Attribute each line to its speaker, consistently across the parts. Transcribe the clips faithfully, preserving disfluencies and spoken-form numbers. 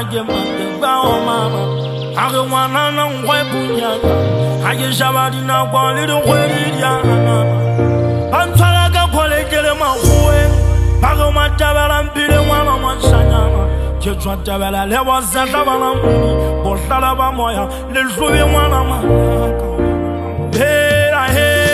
Speaker 1: get my bow, mama. I don't want to know why Punya. I get Shabbat in our quality way. I'm trying to quality my way. Pagoma Tabal and Billy one on one Shana. Kitchen Tabala, there was Zatabalam, Bostalaba Moya, let's do it one on my head. I head.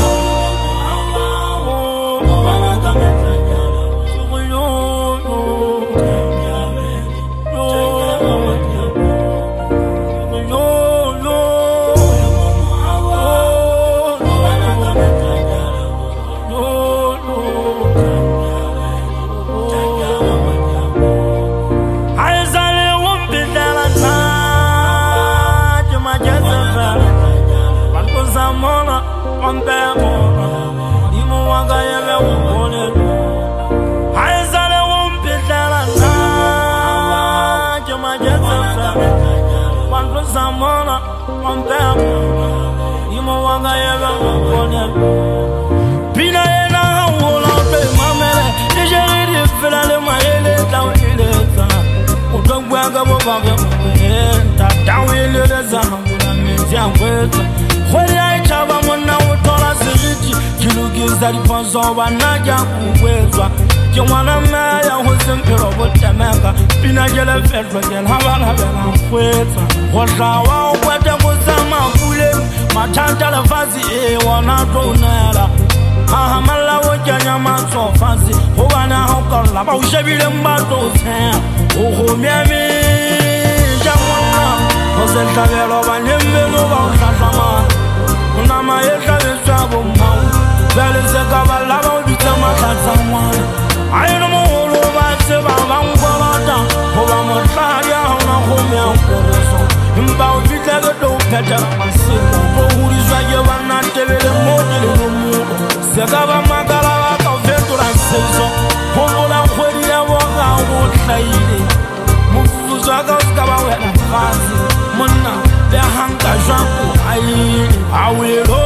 Speaker 1: Samona, one bam, you know, one guy ever Pina and I will not pay my man. Is it fell out of my head down in the don't work above him. Down in the Zam, when I travel one now, told us the city, you give that for so one night. You want a man who's in Peru, Jamaica, Pina Yellow Federal, and Havana, what's our weather was a man, my Tantala Fazi, one out Ronella. Ahamala, what Janaman so fancy, who are now called about Chevy and Battles. Oh, Miami, Jamona, was a travel and Yellow Sasama. Unama Yellow is travel now. There is a Cavallo become a someone. I don't know what I'm about. I'm a fire on a home and about to get a dog better. Who is like you are not telling the morning? Sagava Magala of Ventura says so. Who will I put it out? I would say it. Muzagas Gaba and Fasi. Mona, the Hanka Shampoo. I will.